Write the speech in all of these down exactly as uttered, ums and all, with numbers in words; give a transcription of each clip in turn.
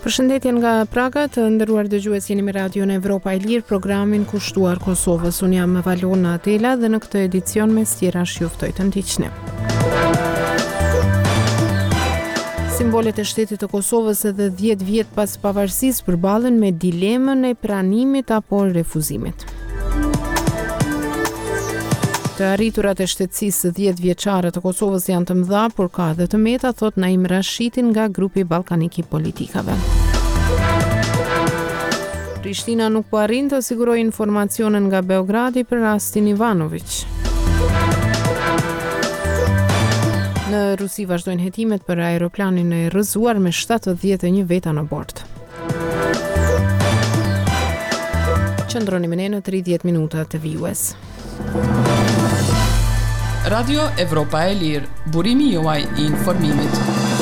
Përshëndetje nga Praga, të nderuar dëgjues, jeni me Radion Evropa e Lirë, programin kushtuar Kosovës. Unë jam Valona Atela dhe në këtë edicion me stjerash ju ftoj të ndiqni. Simbolet e shtetit të Kosovës edhe dhjetë vjet pas pavarësisë përballen me dilemën e pranimit apo refuzimit. Të arriturat e shtetësisë së dhjetë vjeçare të Kosovës janë të mëdha, por ka edhe të meta, thot Naim Rashidin nga grupi ballkanik i politikave. Prishtina nuk po arrin të sigurojë informacione nga Beogradi për rastin Ivanović. Në Rusi vazhdojnë hetimet për aeroplanin e rrëzuar me shtatëdhjetë e një veta në bord. Qëndroni me ne në tridhjetë minuta të vijues. Radio Evropa e Lirë, burimi juaj i informimit.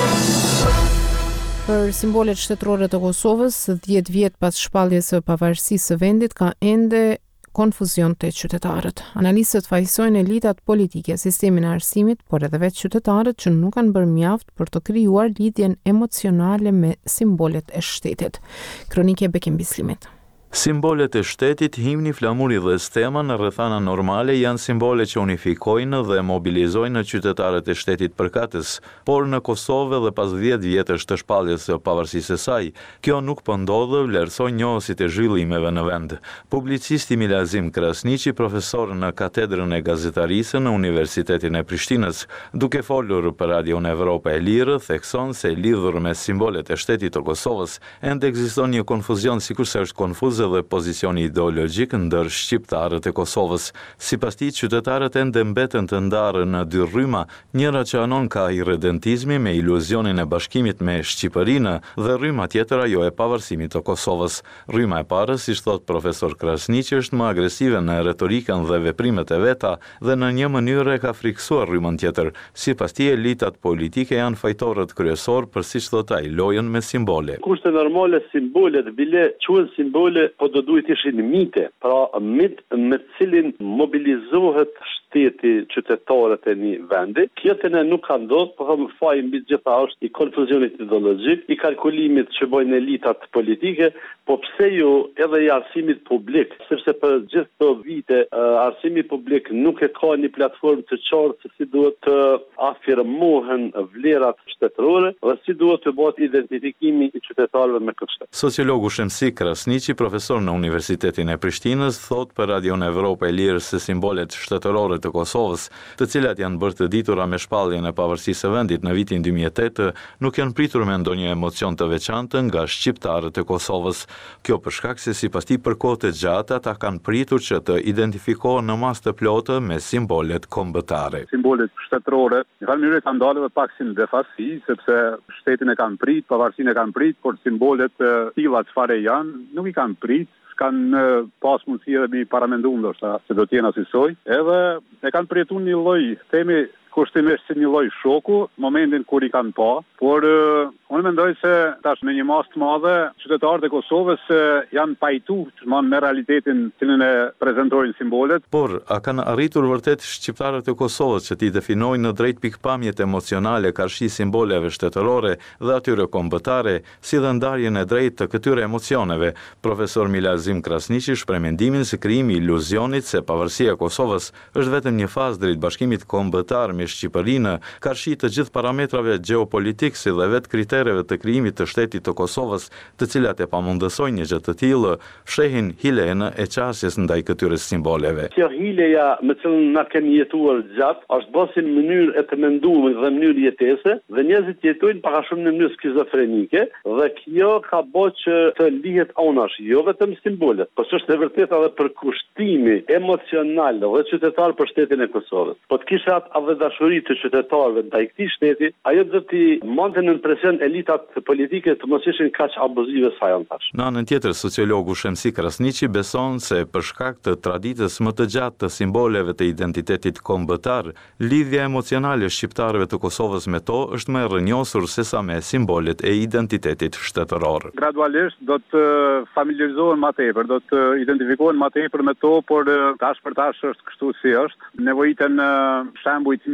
Për simbolet shtetërore të Kosovës, dhjetë vjet pas shpalljes së pavarësisë së vendit, ka ende konfuzion të qytetarët. Analistët fajsojnë elitat politike, sistemin e arsimit, por edhe vetë qytetarët që nuk kanë bërë mjaft për të krijuar lidhjen emocionale me simbolet e shtetit. Kronike Bekim Bislimit. Simbolet e shtetit, himni, flamuri dhe stema në rrethana normale janë simbole që unifikojnë dhe mobilizojnë qytetarët e shtetit përkatës, por në Kosovë dhe pas dhjetë vjetësh të shpalljes së pavarësisë së saj, kjo nuk po ndodhë, vlerësoj njohësit e zhvillimeve në vend. Publicisti Milazim Krasniqi, profesor në katedrën e gazetarisë në Universitetin e Prishtinës, duke folur për Radion Evropa e Lirë, thekson se lidhur me simbolet e shtetit të Kosovës, ende ekziston një konfuzion sikurse është konfuz dhe pozicioni ideologjik ndër shqiptarët e Kosovës. Sipas tij, qytetarët ende mbeten të ndarë në dy rryma, njëra që anon ka irredentizmi me iluzionin e bashkimit me Shqipërinë dhe rryma tjetër ajo e pavarësimit të Kosovës. Rryma e parë, siç thot profesor Krasniqi, është më agresive në retorikën dhe veprimet e veta dhe në një mënyrë e ka friksuar rrymën tjetër. Sipas tij, elitat politike janë fajtorët kryesor për, siç thot ai, lojën me simbole. Kushte normale simbolet bile quhen simbole, po do duhet ishin mite, pra mit me cilin mobilizohet shteti, qytetarët e një vendi. Kjo të ne nuk ka ndodhur, por më faj mbi gjitha është i konfuzionit ideologjik, i kalkulimit që bojnë elitat politike, po pse jo edhe i arsimit publik, sepse për gjithë këto vite arsimi publik nuk e ka një platformë të qartë se si duhet të afirmohen vlerat shtetërore dhe si duhet të bëhet identifikimi i qytetarëve me këtë shtet. Sociologu Shemsi Krasniqi, profesor në Universitetin e Prishtinës, thot për Radion Evropa e Lirë se simbolet shtetërore të Kosovës, të cilat janë bërë të ditura me shpalljen e pavarësisë së vendit në vitin dy mijë e tetë, nuk janë pritur me ndonjë emocion të veçantë nga shqiptarët e Kosovës. Kjo për shkak se sipas tij për kohë të gjata ata kanë pritur që të identifikohen në masë të plotë me simbolet kombëtare. Simbolet shtetërore në një mënyrë kanë dalë edhe pak si në defasi, sepse shtetin e kanë prit, pavarësinë e kanë prit, por simbolet të tilla çfarë janë, nuk i kanë prit. Kanë pas mundësi edhe mi paramendu ndoshta se do t'jenë asisoj, edhe e kanë përjetuar një lloj, themi kushtimisht si një lloj shoku, momentin kur i kanë pa, por uh, unë mendoj se tash me një masë të madhe, qytetarët e Kosovës uh, janë pajtu me realitetin cilin e prezantojnë simbolet. Por, a kanë arritur vërtet shqiptarët e Kosovës që t'i definojnë në drejt pikpamjet emocionale karshi simboleve shtetërore dhe atyre kombëtare, si dhe ndarjen e drejt të këtyre emocioneve? Profesor Milazim Krasniqi shpreh mendimin se krijimi i iluzionit se pavarësia e Kosovës është vetëm një fazë drejt bashkimit kombëtar me Shqipërinë, karshi të gjithë parametrave gjeopolitik si dhe vetë kritereve të krijimit të shtetit të Kosovës, të cilat e pamundësojnë një gjë të tillë, fshehin hilen e qasjes ndaj këtyre simboleve. Kjo hileja me cilën na kemi jetuar gjatë është bërë si mënyrë e të menduar dhe mënyrë jetese, dhe njerëzit jetojnë pak a shumë në mënyrë skizofrenike, dhe kjo ka bërë që të lihet anash, jo vetëm simbolet, por është e vërtetë edhe për kushtimi emocional dhe qytetar për shtetin e Kosovës. Po të kisha atë dashuri të qytetarëve ndaj këtij shteti, ajo do t'i monte në presion elitat politike të mos ishin kaq abuzive sa janë tash. Në anën tjetër, sociologu Shemsi Krasniqi beson se për shkak të traditës më të gjatë të simboleve të identitetit kombëtar, lidhja emocionale e shqiptarëve të Kosovës me to është më e rrënjosur sesa me simbolet e identitetit shtetëror. Gradualisht do të familiarizohen më tepër, do të identifikohen më tepër me to, por tash për tash është kështu si është. Nevojiten shembuj të mirë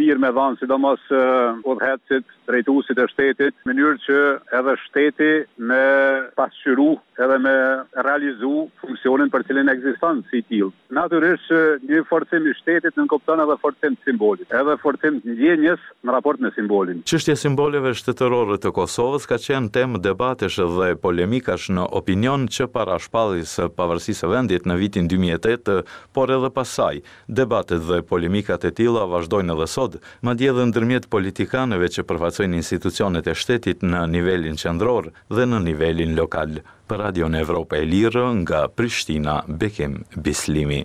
mirë me dhanë, sidomos udhëheqësit, drejtuesit e shtetit, në mënyrë që edhe shteti me pasqyru edhe me realizu funksionin për cilin ekziston si tillë. Natyrisht që një forcim i shtetit nënkupton edhe forcim të simbolit, edhe forcim të ndjenjes në raport me simbolin. Çështja e simboleve shtetërore të Kosovës ka qenë temë debatesh dhe polemikash në opinion që para shpalljes së pavarësisë së vendit në vitin dy mijë e tetë, por edhe pas saj. Debatet dhe polemikat e tilla vazhdojnë edhe sot, madje edhe ndërmjet politikanëve që përfaqësojnë institucionet e shtetit në nivelin qendror dhe në nivelin lokal. Për Radion Evropa e Lirë nga Prishtina, Bekim Bislimi.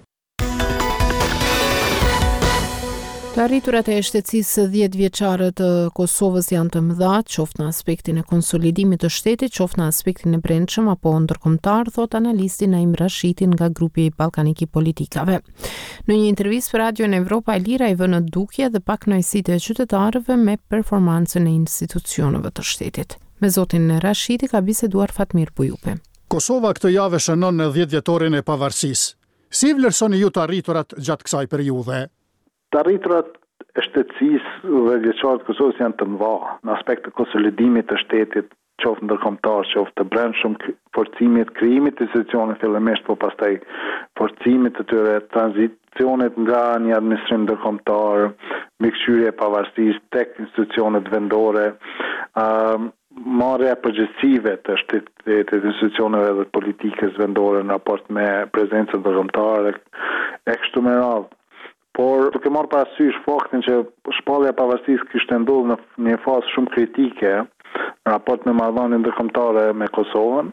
Të arriturat e shtetësisë dhjetë vjeçare të Kosovës janë të mëdha, qoftë në aspektin e konsolidimit të shtetit, qoftë në aspektin e brendshëm apo ndërkombëtar, thot analisti Naim Rashiti nga grupi ballkanik i politikave. Në një intervistë për Radion Evropa e Lira i vënë në dukje dhe pakënaqësitë e qytetarëve me performancën e institucioneve të shtetit. Me zotin Rashiti ka biseduar Fatmir Bujupi. Kosova këtë javë shënon në dhjetë vjetorin e pavarësisë. Si vlerësoni ju të arriturat gjatë kësaj periudhe? Të arriturat e shtetësisë dhe vjeçare të Kosovës janë të mëdha në aspekt të konsolidimit të shtetit, qoftë ndërkombëtar, qoftë të brendshëm, forcimit, krijimit të institucioneve fillimisht, po pastaj forcimit të tyre, tranzicionet nga një administrim ndërkombëtar, mbikëqyrje e pavarësisë tek institucionet vendore, uh, marrja e përgjegjësive të shtetit, të institucioneve dhe politikës vendore në raport me prezencën ndërkombëtare e kështu me radhë. Por duke marrë parasysh faktin që shpallja e pavarësisë kishte ndodhur në një fazë shumë kritike në raport me marrëdhënien ndërkombëtare me Kosovën,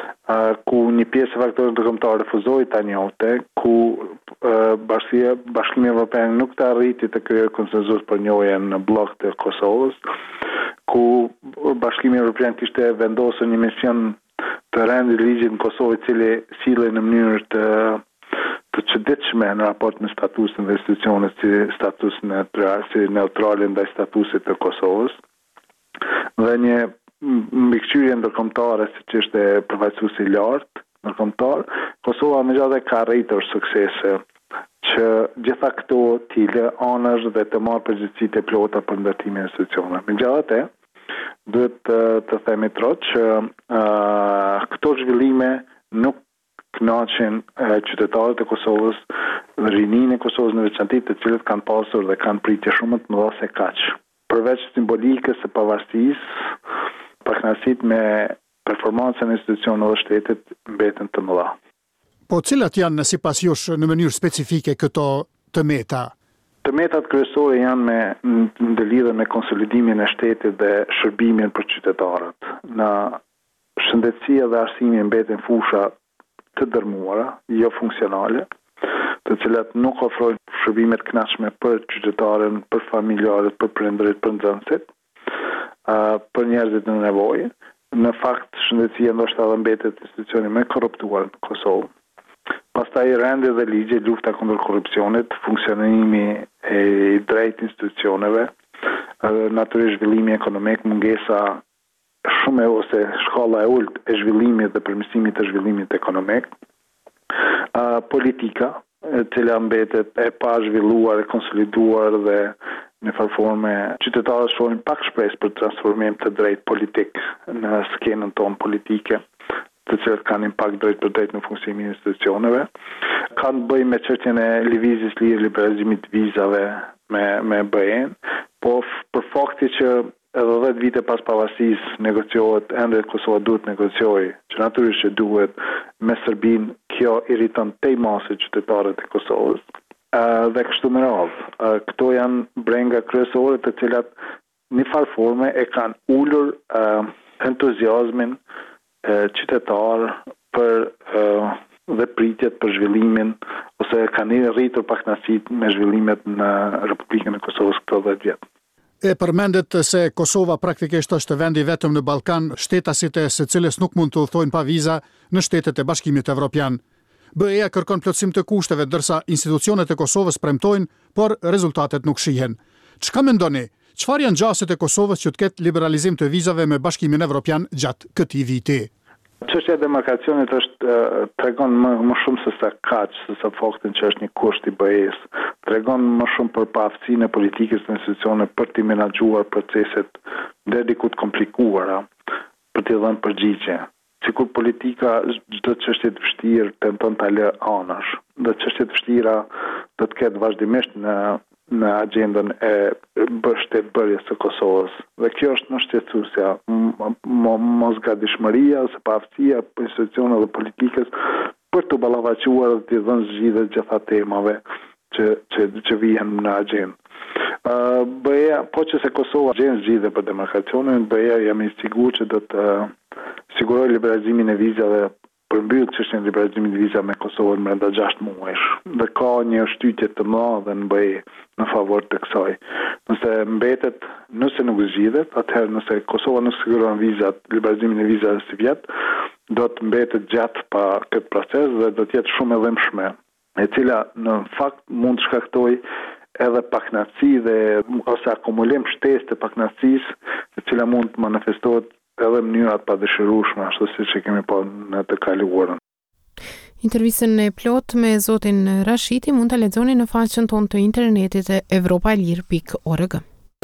ku një pjesë e faktorëve ndërkombëtar refuzoi ta njohte, ku Bashkia Bashkimi Evropian nuk të arriti të krijojë konsenzus për njohjen në blok të Kosovës, ku Bashkimi Evropian kishte vendosur një mision të rendit ligjit në Kosovë, i cili sillej në mënyrë të të çuditshme në raport me statusin dhe institucionet si status neutral, si neutrale ndaj statusit të Kosovës, dhe një mbikëqyrje ndërkombëtare siç është përfaqësuesi i lartë ndërkombëtar. Kosova megjithatë ka arritur suksese që gjitha këto t'i lë anash dhe të marrë përgjegjësitë e plota për ndërtimin e institucioneve. Megjithatë, duhet të, të themi trot që uh, këto zhvillime nuk kënaqin qytetarët e Kosovës dhe rinin e Kosovës në veçanti, të cilët kanë pasur dhe kanë pritje shumë të mëdha se kaq. Përveç simbolikës së pavarësisë, pakënaqësitë me performancën e institucioneve të shtetit mbeten të mëdha. Po cilat janë sipas jush në mënyrë specifike këto të meta? Të metat kryesore janë me në lidhje me konsolidimin e shtetit dhe shërbimin për qytetarët. Në shëndetësia dhe arsimi mbeten fusha të dërmuara, jo funksionale, të cilat nuk ofrojnë shërbime të këndshme për qytetarën, për familjarët, për prindërit, për nxënësit, uh, për njerëzit në nevojë. Në fakt, shëndetësia ndoshta edhe mbetet institucioni më korruptuar në Kosovë. Pastaj rendi dhe ligje, lufta kundër korrupsionit, funksionimi e drejtë institucioneve, uh, natyrisht zhvillimi ekonomik, mungesa shumë e ose shkalla e ulët e zhvillimit dhe përmirësimit të zhvillimit ekonomik, uh, politika, e cila mbetet e pa zhvilluar, e konsoliduar dhe në farë forme qytetarët shohin pak shpresë për transformim të drejt politik në skenën tonë politike, të cilët kanë impakt drejt për drejt në funksionimin e institucioneve. Kanë të bëjë me çështjen e lëvizjes lirë, liberalizimit vizave me me B E-n, po për fakti që edhe dhjetë vite pas pavarësisë negociohet, ende Kosova duhet negociojë, që natyrisht që duhet me Serbinë, kjo irriton tej masë qytetarët e Kosovës. Uh, dhe kështu me radhë. Uh, këto janë brenga kryesore të cilat në farë forme e kanë ulur uh, entuziazmin uh, qytetar për uh, dhe pritjet për zhvillimin, ose kanë rritur pakënaqësitë me zhvillimet në Republikën e Kosovës këto dhjetë vjet. E përmendet se Kosova praktikisht është vendi vetëm në Ballkan, shtetasit e së cilës nuk mund të udhtojnë pa viza në shtetet e Bashkimit Evropian. B E-ja kërkon plotësim të kushteve, ndërsa institucionet e Kosovës premtojnë, por rezultatet nuk shihen. Çka mendoni? Çfarë janë gjaset e Kosovës që të ketë liberalizim të vizave me Bashkimin Evropian gjatë këtij viti? Çështja e demarkacionit është tregon më, më shumë se sa kaq, se sa faktin që është një kusht i B E-s tregon më shumë për paaftësinë e politikës në institucione për të menaxhuar proceset deri diku të komplikuara, për të dhënë përgjigje. Sikur politika çdo çështje të vështirë tenton ta lë anash. Do çështje të vështira do të ketë vazhdimisht në në agendën e mbështetbërjes së Kosovës. Dhe kjo është në shqetësuesja, mosgatishmëria ose paaftësia e institucioneve dhe politikës për të ballavaçuar dhe të dhënë zgjidhje gjitha temave që që që vijnë në agendë. Uh, bëja, po që se Kosova gjen zgjidhje për demarkacionin, bëja jam i sigurt që do të siguroj liberalizimin e vizave, përmbyll çështjen e liberalizimit të vizave me Kosovën brenda gjashtë muajsh. Dhe ka një shtytje të madhe në B E në favor të kësaj. Nëse mbetet, nëse nuk zgjidhet, atëherë nëse Kosova nuk siguron vizat, liberalizimin e vizave si vjet, do të mbetet gjatë pa këtë proces dhe do të jetë shumë e dhimbshme, e cila në fakt mund të shkaktojë edhe pakënaqësi dhe ose akumulim shtesë të pakënaqësisë, e cila mund të manifestohet edhe mënyrat pa dëshirueshme, ashtu siç e kemi pa në të kaluarën. Intervistën e plot me zotin Rashiti mund ta lexoni në faqen tonë të internetit e evropalir pikë org.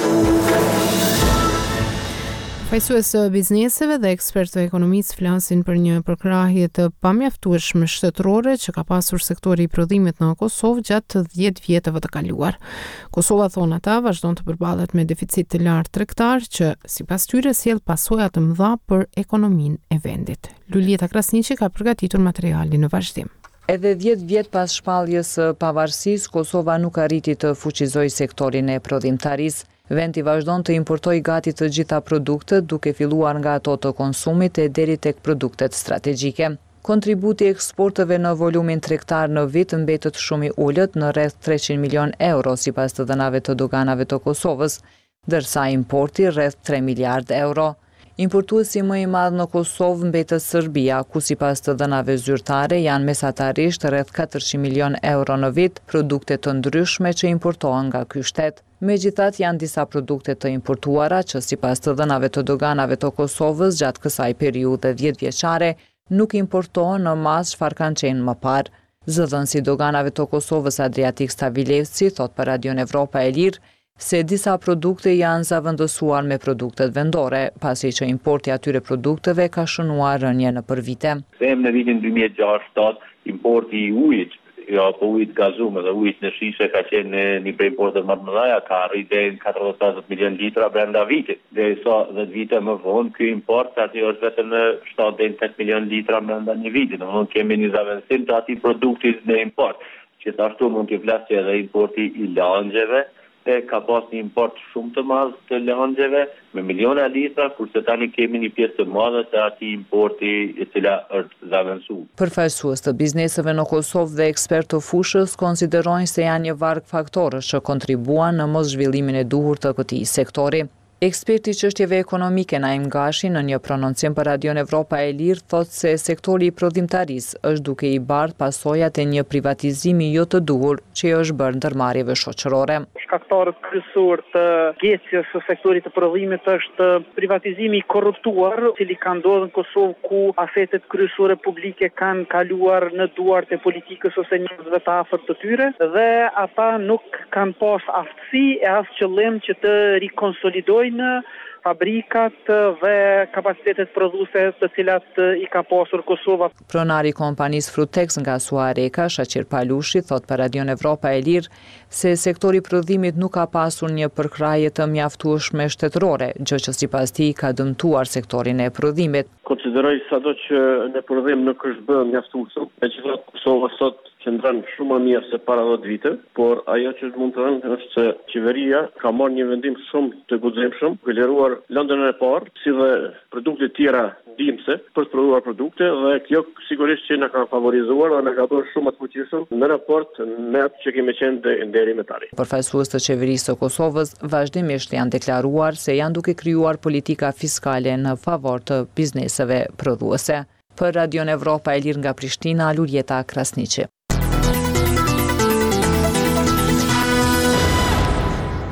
Fajsues bizneseve dhe ekspertë ekonomisë flasin për një përkrahje të pamjaftueshme shtetërore që ka pasur sektori i prodhimit në Kosovë gjatë dhjetë vjetëve të kaluar. Kosova, thonë ata, vazhdon të përballet me deficit të lartë tregtar që sipas tyre sjell pasoja të mëdha për ekonominë e vendit. Lulieta Krasniqi ka përgatitur materialin në vazhdim. Edhe dhjetë vjet pas shpalljes së pavarësisë, Kosova nuk arriti të fuqizojë sektorin e prodhimtarisë. Vendi vazhdon të importoj gati të gjitha produktet, duke filluar nga ato të konsumit e deri tek produktet strategjike. Kontributi i eksporteve në volumin tregtar në vit mbetet shumë i ulët në rreth treqind milion euro sipas të dhënave të doganave të Kosovës, ndërsa importi rreth tre miliard euro. Importuesi më i madh në Kosovë mbetet Serbia, ku sipas të dhënave zyrtare janë mesatarisht rreth katërqind milion euro në vit produkte të ndryshme që importohen nga ky shtet. Megjithatë janë disa produkte të importuara që sipas të dhënave të doganave të Kosovës gjatë kësaj periudhe dhjetë vjeçare nuk importohen në masë çfarë kanë qenë më parë. Zëdhënësi i doganave të Kosovës Adriatik Stavilevci thot për Radion Evropa e Lirë se disa produkte janë zavendësuar me produktet vendore, pasi që importi atyre produkteve ka shënuar rënje në përvite. Them në vitin dy mijë e gjashtë importi i ujit, jo po ujit gazum dhe ujit në shishe ka qenë një prej importet më të mëdha, ka arritur katërdhjetë pesëdhjetë milion litra brenda vitit. Dhe sa dhjetë vite më vonë ky import aty është vetëm në shtatë deri në tetë milion litra brenda një viti. Domthonë kemi një zavendësim të atij produkti në import. Gjithashtu mund të vlasë edhe importi i langjeve. E ka pas një import shumë të madh të langjeve me miliona litra, kurse tani kemi një pjesë të madhe të atij importi e cila është zavendësuar. Përfaqësues të bizneseve në Kosovë dhe ekspertë të fushës konsiderojnë se janë një varg faktorësh që kontribuan në mos zhvillimin e duhur të këtij sektori. Eksperti i çështjeve ekonomike Naim Gashi në një prononcim për Radion Evropa e Lirë thot se sektori i prodhimtarisë është duke i bardh pasojat e një privatizimi jo të duhur që i është bërë ndërmarrjeve shoqërore. Shkaktarët kryesor të gjecjes së sektorit të prodhimit është privatizimi i korruptuar, i cili ka ndodhur në Kosovë ku asetet kryesore publike kanë kaluar në duart e politikës ose njerëzve të afërt të tyre dhe ata nuk kanë pas aftësi e as qëllim që të rikonsolidojnë në fabrikat dhe kapacitetet prodhuese të cilat i ka pasur Kosova. Pronari i kompanisë Frutex nga Suareka, Shaqir Palushi, thot për Radion Evropa e Lirë se sektori i prodhimit nuk ka pasur një përkrahje të mjaftueshme shtetërore, gjë që sipas tij ka dëmtuar sektorin e prodhimit. Konsideroj sado që në prodhim nuk është bërë mjaftueshëm, megjithatë Kosova sot qëndron shumë më mirë se para dhjetë vite, por ajo që mund të thënë është se qeveria ka marrë një vendim shumë të guximshëm, ka liruar lëndën e parë, si dhe produkte tjera ndihmëse për të prodhuar produkte dhe kjo sigurisht që na ka favorizuar dhe na ka bërë shumë të fuqishëm në raport me atë që kemi qenë deri më tani. Përfaqësues të qeverisë së Kosovës vazhdimisht janë deklaruar se janë duke krijuar politika fiskale në favor të bizneseve prodhuese. Për Radion Evropa e Lirë nga Prishtina, Lulieta Krasniqi.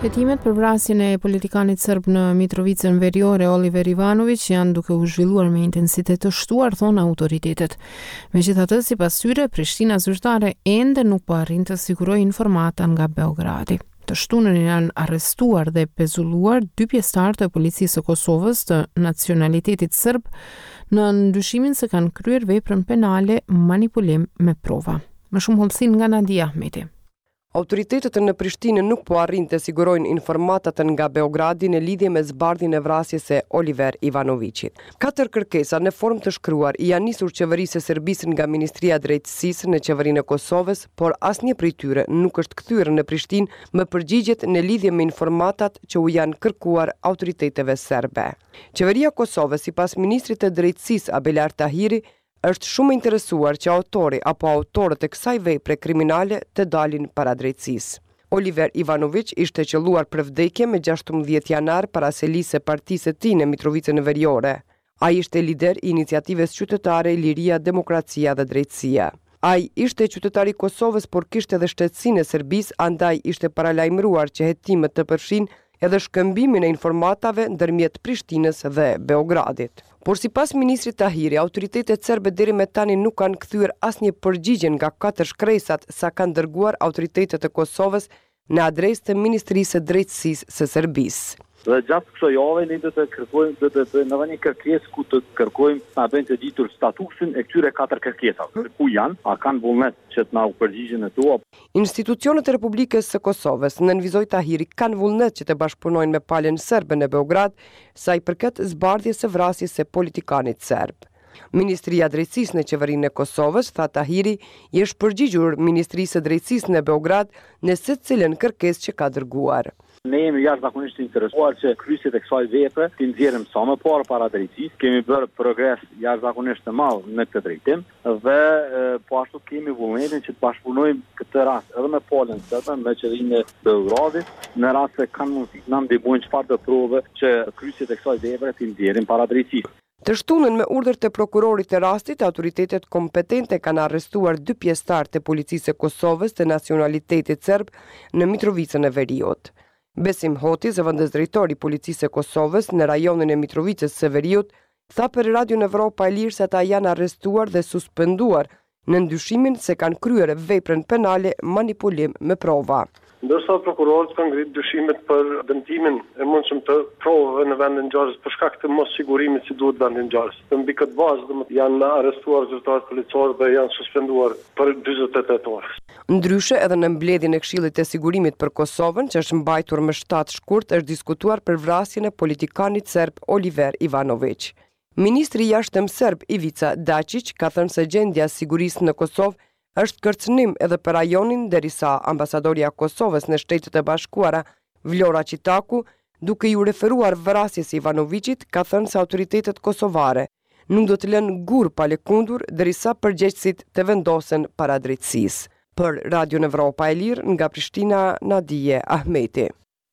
Hetimet për vrasjen e politikanit serb në Mitrovicën Veriore Oliver Ivanović janë duke u zhvilluar me intensitet të shtuar, thonë autoritetet. Megjithatë, sipas tyre, Prishtina zyrtare ende nuk po arrin të sigurojë informata nga Beogradi. Të shtunën janë arrestuar dhe pezulluar dy pjesëtarë të policisë së Kosovës të nacionalitetit serb në ndyshimin se kanë kryer veprën penale manipulim me prova. Më shumë hollësin nga Nadia Ahmeti. Autoritetet në Prishtinë nuk po arrin të sigurojnë informatat nga Beogradi në lidhje me zbardhjen e vrasjes së Oliver Ivanovićit. Katër kërkesa në formë të shkruar i janë nisur qeverisë së Serbisë nga Ministria e Drejtësisë në qeverinë e Kosovës, por asnjë prej tyre nuk është kthyer në Prishtinë me përgjigjet në lidhje me informatat që u janë kërkuar autoriteteve serbe. Qeveria e Kosovës, sipas ministrit të Drejtësisë Abelar Tahiri, është shumë interesuar që autori apo autorët e kësaj vepre kriminale të dalin para drejtësisë. Oliver Ivanović ishte qelluar për vdekje me gjashtëmbëdhjetë janar para selisë së partisë së tij në Mitrovicën Veriore. Ai ishte lider i iniciativës qytetare Liria, Demokracia dhe Drejtësia. Ai ishte qytetar i Kosovës, por kishte edhe shtetësinë e Serbisë, andaj ishte paralajmëruar që hetimet të përfshin edhe shkëmbimin e informatave ndërmjet Prishtinës dhe Beogradit. Por sipas ministrit Tahiri, autoritetet serbe deri me tani nuk kanë kthyer asnjë përgjigje nga katër shkresat sa kanë dërguar autoritetet e Kosovës në adresë të Ministrisë së Drejtësisë së Serbisë. Dhe gjatë kësaj jave ne do të kërkojmë do të bëjmë edhe një kërkesë ku të kërkojmë ta bëjnë të ditur statusin e këtyre katër kërkesave. Ku janë, a kanë vullnet që të na u përgjigjen ato? Institucionet e Republikës së Kosovës, nënvizoi Tahiri, kanë vullnet që të bashkëpunojnë me palën serbe në Beograd sa i përket zbardhjes së vrasjes së politikanit serb. Ministria e Drejtësisë në qeverinë e Kosovës, tha Tahiri, i është përgjigjur Ministrisë së Drejtësisë në Beograd në secilën kërkesë që ka dërguar. Ne jemi jashtëzakonisht të interesuar që kryesjet e kësaj vepre të nxjerrim sa më parë para drejtësisë. Kemi bërë progres jashtëzakonisht të madh në këtë drejtim dhe po ashtu kemi vullnetin që të bashkëpunojmë këtë rast edhe me palën serbe, me qeverinë e Beogradit, në rast se kanë mundësi na ndihmojnë çfarë të provë që kryesjet e kësaj vepre të nxjerrim para drejtësisë. Të shtunën me urdhër të prokurorit të rastit, autoritetet kompetente kanë arrestuar dy pjesëtarë të policisë së Kosovës të nacionalitetit serb në Mitrovicën e Veriut. Besim Hoti, zëvendës drejtori i policisë së Kosovës në rajonin e Mitrovicës së Veriut, tha për Radio Evropa e Lirë se ata janë arrestuar dhe suspenduar në ndyshimin se kanë kryer veprën penale manipulim me prova. Ndërsa prokurorët kanë ngritur dyshimet për dëmtimin e mundshëm të provave në vendin e ngjarjes për shkak të mos sigurimit si duhet vendi i ngjarjes. Mbi këtë bazë domethënë janë arrestuar zyrtarët policorë dhe janë suspenduar për dyzet e tetë orë. Ndryshe edhe në mbledhjen e Këshillit të Sigurimit për Kosovën, që është mbajtur më shtatë shkurt, është diskutuar për vrasjen e politikanit serb Oliver Ivanović. Ministri i jashtëm serb Ivica Dačić ka thënë se gjendja e sigurisë në Kosovë është kërcënim edhe për rajonin, derisa ambasadorja e Kosovës në Shtetet e Bashkuara, Vlora Qitaku, duke ju referuar vrasjes së Ivanovićit, ka thënë se autoritetet kosovare nuk do të lënë gur pa lëkundur derisa përgjegjësit të vendosen para drejtësisë. Për Radio Evropa e Lirë, nga Prishtina, Nadije Ahmeti.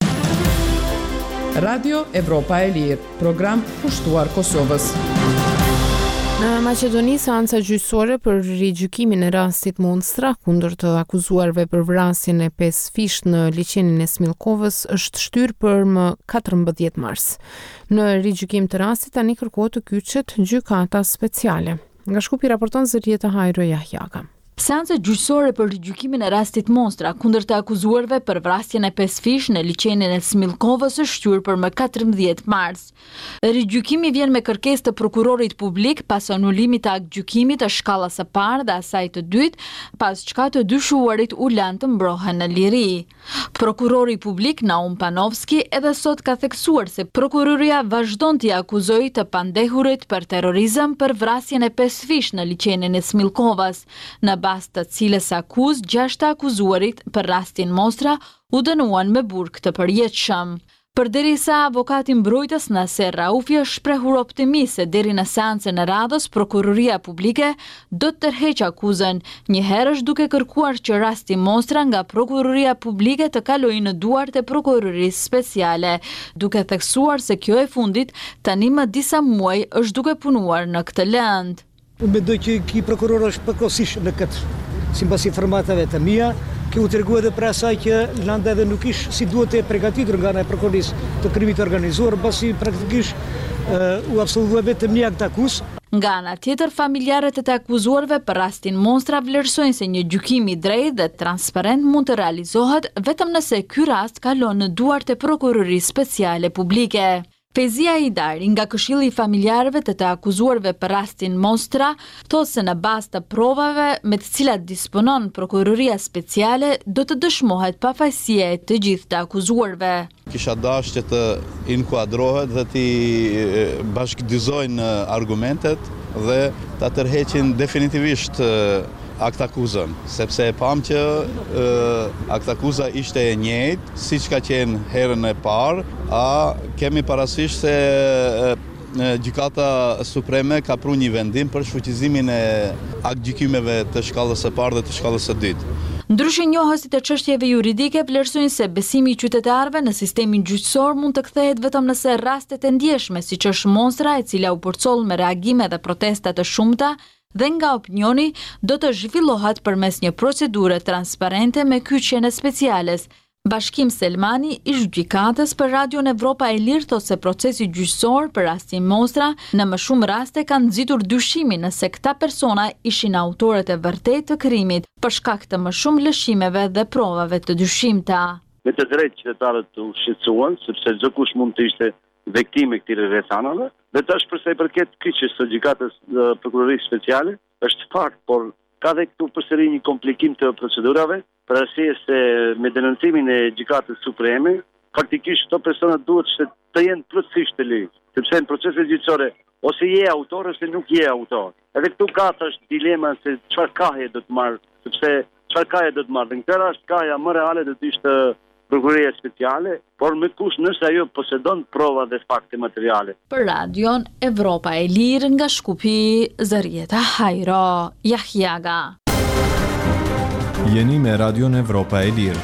Radio Evropa e Lirë, program pushtuar Kosovës. Në Maqedoni, seanca gjyqësore për rigjykimin e rastit Monstra kundër të akuzuarve për vrasjen e pesë fish në liçenin e Smilkovës është shtyrë për më katërmbëdhjetë mars. Në rigjykim të rastit tani kërkohet të kyçet gjykata speciale. Nga Shkupi raporton Zërieta Hajro Jahjaka. Seanca gjyqësore për rigjykimin e rastit Monstra kundër të akuzuarve për vrasjen e pesë fish në liçenin e Smilkovës është shtyr për më katërmbëdhjetë mars. Rigjykimi vjen me kërkesë të prokurorit publik pas anulimit të aktgjykimit të shkallës së parë dhe asaj të dytë, pas çka të dyshuarit u lanë të mbrohen në liri. Prokurori publik Naum Panovski edhe sot ka theksuar se prokuroria vazhdon t'i akuzojë të pandehurit për terrorizëm për vrasjen e pesë fish në liçenin e Smilkovës. Në bas të cilës akuz, gjashtë akuzuarit për rastin Monstra u dënuan me burg të përjetshëm. Përderisa avokati mbrojtës Naser Raufi është shprehur optimist se deri në seancën e radhës prokuroria publike do të tërheqë akuzën. Një herë është duke kërkuar që rasti Monstra nga prokuroria publike të kalojë në duart e prokurorisë speciale, duke theksuar se kjo e fundit tani më disa muaj është duke punuar në këtë lëndë. Unë mendoj që ky prokuror është përkohësisht në këtë, sipas informatave të mia, Kjo u tregu edhe për asaj që Landa edhe nuk ish si duhet e përgatitur nga ana e prokurorisë të krimit të organizuar, pasi praktikisht uh, u absolvua vetëm një akt akus. Nga ana tjetër, familjarët e të akuzuarve për rastin Monstra vlerësojnë se një gjykim i drejtë dhe transparent mund të realizohet vetëm nëse ky rast kalon në duart e prokurorisë speciale publike. Fezia Idari nga Këshilli i Familjarëve të të akuzuarve për rastin Monstra thotë se në bazë të provave me të cilat disponon prokuroria speciale do të dëshmohet pafajësia e të gjithë të akuzuarve. Kisha dashur që të inkuadrohet dhe të bashkëdyzojnë argumentet dhe ta tërheqin definitivisht akt akuzën, sepse e pam që e, akt akuza ishte e njëjtë siç ka qenë herën e parë, a kemi parasysh se e, e, Gjykata Supreme ka pru një vendim për shfuqizimin e akt gjykimeve të shkallës së parë dhe të shkallës së dytë. Ndryshe njohësit e çështjeve juridike vlerësojnë se besimi i qytetarëve në sistemin gjyqësor mund të kthehet vetëm nëse rastet e ndjeshme, siç është Monstra, e cila u përcoll me reagime dhe protesta të shumta, dhe nga opinioni do të zhvillohet përmes një procedure transparente me kyçjen e speciales. Bashkim Selmani, ish gjykatës për Radion Evropa e Lirë, thotë se procesi gjyqësor për rastin Monstra në më shumë raste kanë nxitur dyshimin nëse këta persona ishin autorët e vërtetë të krimit për shkak të më shumë lëshimeve dhe provave të dyshimta. Me të drejtë qytetarët u shqetësuan, sepse çdo kush mund të ishte vektime këtyre rrethanave, dhe tash përsa i përket kyçjes së gjykatës prokurorisë speciale, është fakt, por ka dhe këtu përsëri një komplikim të procedurave, për arsye se me denoncimin e gjykatës supreme, faktikisht këto persona duhet që të jenë plotësisht të ligjë, sepse në proceset gjyqësore ose je autor ose nuk je autor. Edhe këtu ka tash dilema se çfarë kaje do të marr, sepse çfarë kaje do të marr. Në këtë rast kaja më reale do të ishte prokuroria speciale, por me kush nëse ajo posedon prova dhe fakte materiale. Për Radion Evropa e Lirë nga Shkupi, Zarieta Hajro, Jahjaga. Jeni me Radion Evropa e Lirë.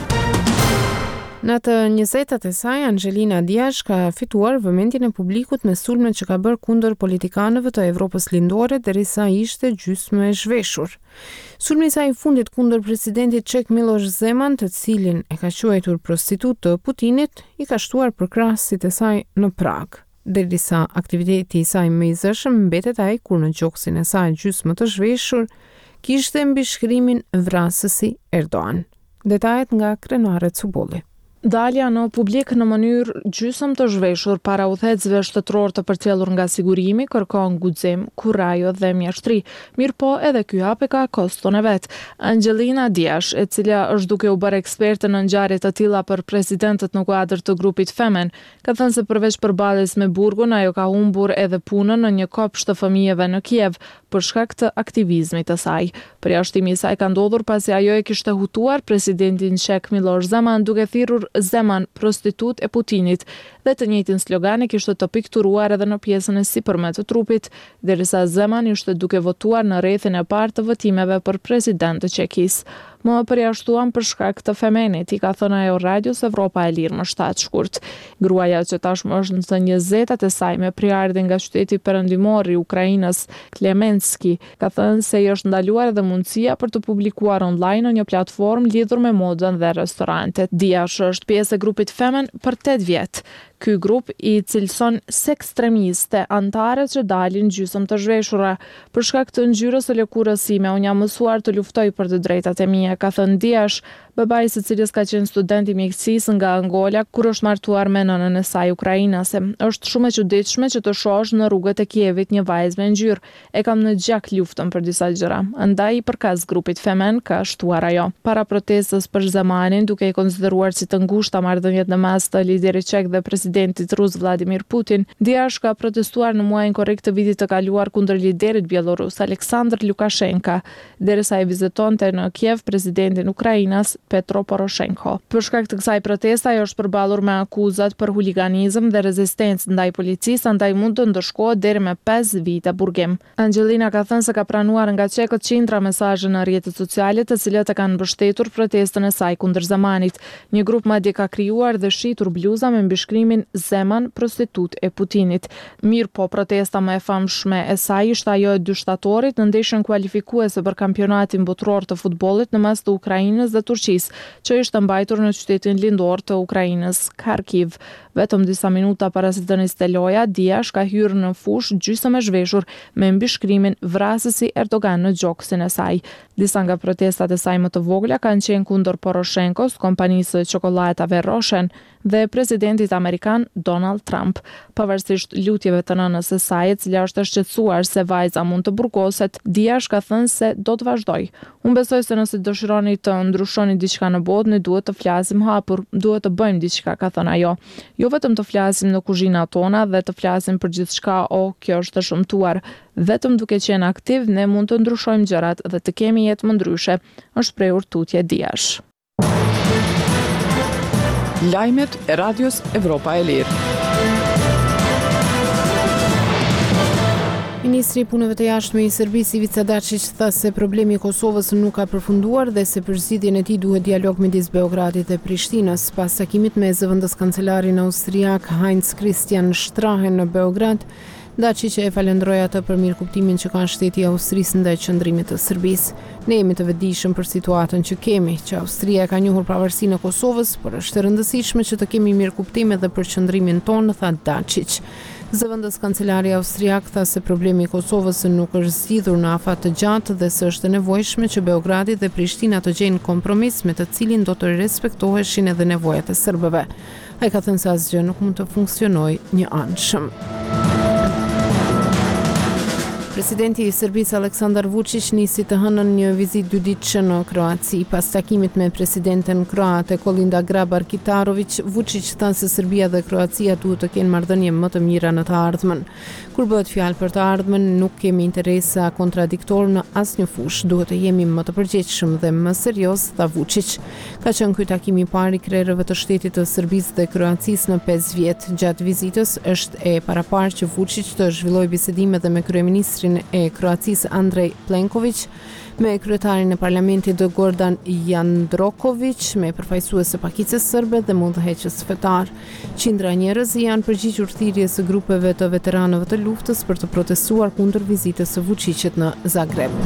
Në të njëzetët e saj, Angelina Diash ka fituar vëmendjen e publikut me sulmet që ka bërë kundër politikanëve të Evropës Lindore derisa ishte gjysmë e zhveshur. Sulmi i saj i fundit kundër presidentit çek Miloš Zeman, të cilin e ka quajtur prostitut të Putinit, i ka shtuar për krahasit e saj në Prag. Derisa aktiviteti i saj më i zëshëm mbetet ai kur në gjoksin e saj gjysmë të zhveshur kishte mbi shkrimin vrasësi Erdogan. Detajet nga krenaret Suboli. Dalja në publik në mënyrë gjysmë të zhveshur para udhëhecësve shtetëror të përcjellur nga sigurimi kërkon guxim, kurajo dhe mjeshtri. Mirë po edhe ky hape ka koston e vet. Angelina Diash, e cila është duke u bërë eksperte në ngjarje të tilla për presidentët në kuadër të grupit Femen, ka thënë se përveç përballjes me burgun, ajo ka humbur edhe punën në një kopsht të fëmijëve në Kiev për shkak të aktivizmit të saj. Përjashtimi i saj ka ndodhur pasi ajo e kishte hutuar presidentin çek Miloš Zeman duke thirrur Zeman prostitut e Putinit dhe të njëjtin slogan e kishte të pikturuar edhe në pjesën e sipërme të trupit, derisa Zeman ishte duke votuar në rrethin e parë të votimeve për president të Çekisë. Më përjashtuan për shkak të Femenit, i ka thënë ajo Radios Evropa e Lirë më shtatë shkurt. Gruaja që tashmë është në të njëzetat e saj me priardhje nga qyteti perëndimor i Ukrainës, Klemenski, ka thënë se i është ndaluar edhe mundësia për të publikuar online në një platformë lidhur me modën dhe restorantet. Diash është pjesë e grupit Femen për tetë vjet. Ky grup i cilëson sekstremiste antarët që dalin gjysmë të zhveshura. Për shkak të ngjyrës së lëkurës sime, unë jam mësuar të luftoj për të drejtat e mia, ka thënë Diash, babai i së cilës ka qenë student i mjekësisë nga Angola, kur është martuar me nënën e saj ukrainase. Është shumë e çuditshme që të shohësh në rrugët e Kievit një vajzë me ngjyrë. E kam në gjak luftën për disa gjëra. Andaj i përkas grupit Femen ka shtuar ajo. Para protestës për Zemanin, duke i konsideruar si të ngushta marrëdhëniet në mes të liderit çek dhe presidentit rus Vladimir Putin, Diash ka protestuar në muajin korrekt të vitit të kaluar kundër liderit bielorus Aleksandr Lukashenka, derisa e vizitonte në Kiev presidentin Ukrainas Petro Poroshenko. Për shkak të kësaj proteste, ajo është përballur me akuzat për huliganizëm dhe rezistencë ndaj policisë, andaj mund të ndëshkohet deri me pesë vite burgim. Angelina ka thënë se ka pranuar nga çekët qindra mesazhe në rrjetet sociale, të cilat e kanë mbështetur protestën e saj kundër Zemanit. Një grup madje ka krijuar dhe shitur bluza me mbishkrimin emrin Zeman, prostitut e Putinit. Mirë po protesta më e famshme e saj ishte ajo e dy shtatorit në ndeshjen kualifikuese për kampionatin botror të futbollit në mes të Ukrainës dhe Turqisë, që ishte mbajtur në qytetin lindor të Ukrainës, Kharkiv. Vetëm disa minuta para se të niste loja, Diash ka hyrë në fushë gjysmë e zhveshur me mbishkrimin vrasësi Erdogan në gjoksin e saj. Disa nga protestat e saj më të vogla kanë qenë kundër Poroshenkos, kompanisë së çokoladave Roshen dhe presidentit amerikan Donald Trump. Pavarësisht lutjeve të nënës së saj, e cila është e shqetësuar se vajza mund të burgoset, Diash ka thënë se do të vazhdoj. Unë besoj se nëse dëshironi të ndryshoni diçka në botë, ne duhet të flasim hapur, duhet të bëjmë diçka, ka thënë ajo. Jo vetëm të flasim në kuzhinat tona dhe të flasim për gjithçka, o, kjo është e shëmtuar. Vetëm duke qenë aktiv, ne mund të ndryshojmë gjërat dhe të kemi jetë më ndryshe, është shprehur tutje Diash. Lajmet e Radios Evropa e Lirë. Ministri i Punëve të Jashtme i Serbisë Ivica Dačić tha se problemi i Kosovës nuk ka përfunduar dhe se për zgjidhjen e tij duhet dialog midis Beogradit dhe Prishtinës. Pas takimit me zëvendës kancelarin austriak Heinz Christian Strahe në Beograd, Dačić e falendroi atë për mirëkuptimin që ka shteti i Austrisë ndaj qëndrimit të Serbisë. Ne jemi të vetëdijshëm për situatën që kemi, që Austria ka njohur pavarësinë e Kosovës, por është e rëndësishme që të kemi mirëkuptim edhe për qëndrimin tonë, tha Dačić. Zëvendës kancelari austriak tha se problemi i Kosovës nuk është zgjidhur në afat të gjatë dhe se është e nevojshme që Beogradi dhe Prishtina të gjejnë kompromis me të cilin do të respektoheshin edhe nevojat e serbëve. Ai ka thënë se asgjë nuk mund të funksionojë një anshëm. Presidenti i Serbisë Aleksandar Vučić nisi të hënën një vizitë dyditëshe në Kroaci. Pas takimit me presidenten kroate Kolinda Grabar-Kitarović, Vučić tha se Serbia dhe Kroacia duhet të kenë marrëdhënie më të mira në të ardhmen. Kur bëhet fjalë për të ardhmen, nuk kemi interesa kontradiktor në asnjë fushë, duhet të jemi më të përgjegjshëm dhe më serioz, tha Vučić. Ka qenë ky takim i parë i krerëve të shtetit të Serbisë dhe Kroacisë në pesë vjet. Gjatë vizitës është e paraparë që Vučić të zhvillojë bisedime dhe me kryeministrin e Kroacisë Andrej Plenković, me kryetarin e parlamentit Gordan Jandroković, me përfaqësues së pakicës serbe dhe me udhëheqës fetar. Qindra njerëz janë përgjigjur thirrjes së grupeve të veteranëve të luftës për të protestuar kundër vizitës së Vučićit në Zagreb.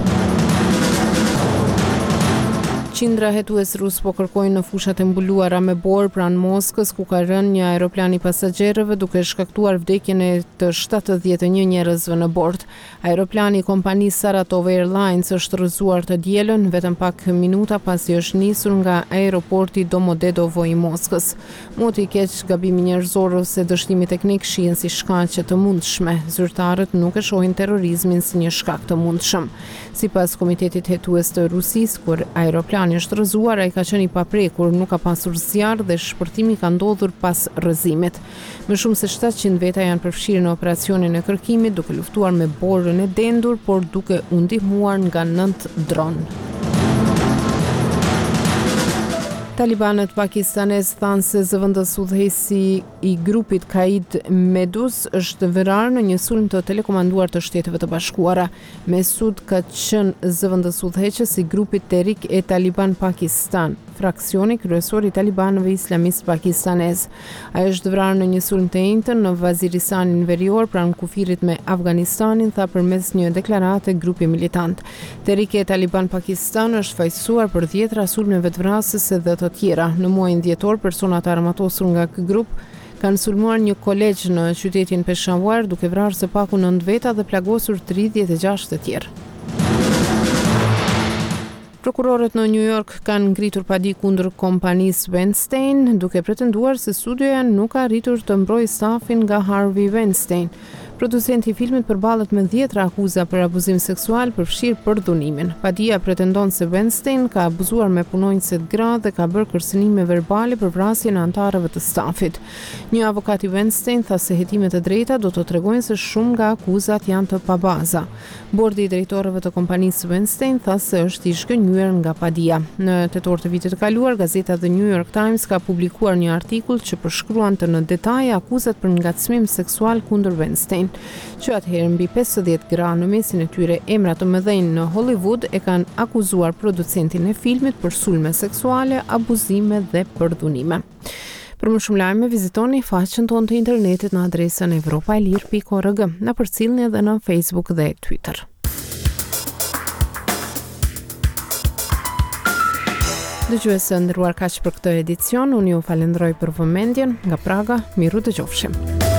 Qindra hetues rus po kërkojnë në fushat e mbuluara me borë pranë Moskës, ku ka rënë një aeroplan i pasagerëve duke shkaktuar vdekjen e të shtatëdhjetë e një njerëzve në bord. Aeroplani i kompanisë Saratov Airlines është rrëzuar të dielën vetëm pak minuta pasi është nisur nga aeroporti Domodedovo i Moskës. Moti i keq, gabimi njerëzor ose dështimi teknik shihen si shkaqe të mundshme. Zyrtarët nuk e shohin terrorizmin si një shkak të mundshëm. Sipas komitetit hetues të Rusisë, kur aeroplani është rrëzuar, ai ka qenë i paprekur, nuk ka pasur zjarr dhe shpërtimi ka ndodhur pas rrëzimit. Më shumë se shtatëqind veta janë përfshirë në operacionin e kërkimit, duke luftuar me borën e dendur, por duke u ndihmuar nga nëntë dron. Talibanët pakistanez thanë se zëvendës udhëheqësi i grupit Qaid Medus është vrarë në një sulm të telekomanduar të Shteteve të Bashkuara. Mesud ka qenë zëvendës udhëheqës i grupit Tehrik e Taliban Pakistan, fraksioni kryesor i talibanëve islamist pakistanez. Ai është vrarë në një sulm të njëjtën në Vaziristanin Verior pranë kufirit me Afganistanin, tha përmes një deklarate grupi militant. Tehrik e Taliban Pakistan është fajsuar për dhjetra sulmeve të vrasëse dhe të tjera. Në muajin dhjetor, personat armatosur nga ky grup kanë sulmuar një kolegj në qytetin Peshawar, duke vrarë së paku nëntë veta dhe plagosur tridhjetë e gjashtë të tjerë. Prokurorët në New York kanë ngritur padi kundër kompanisë Weinstein, duke pretenduar se studioja nuk ka arritur të mbrojë stafin nga Harvey Weinstein. Producenti i filmit përballet me dhjetra akuza për abuzim seksual, përfshirë përdhunimin. Padia pretendon se Weinstein ka abuzuar me punonjëse të gra dhe ka bërë kërcënime verbale për vrasjen e anëtarëve të stafit. Një avokat i Weinstein tha se hetimet e drejta do të tregojnë se shumë nga akuzat janë të pabaza. Bordi i drejtorëve të kompanisë Weinstein tha se është i zhgënjur nga padia. Në tetor të vitit të kaluar, gazeta The New York Times ka publikuar një artikull që përshkruante në detaje akuzat për ngacmim seksual kundër Weinstein, që atëherë mbi pesëdhjetë gra në mesin e tyre emra të mëdhenj në Hollywood e kanë akuzuar producentin e filmit për sulme seksuale, abuzime dhe përdhunime. Për më shumë lajme, vizitoni faqen tonë të internetit në adresën evropailir pikë org, na përcjellni edhe në Facebook dhe Twitter. Dëgjuesë nderuar, kaq për këtë edicion. Unë ju falenderoj për vëmendjen. Nga Praga, miru dëgjofshim.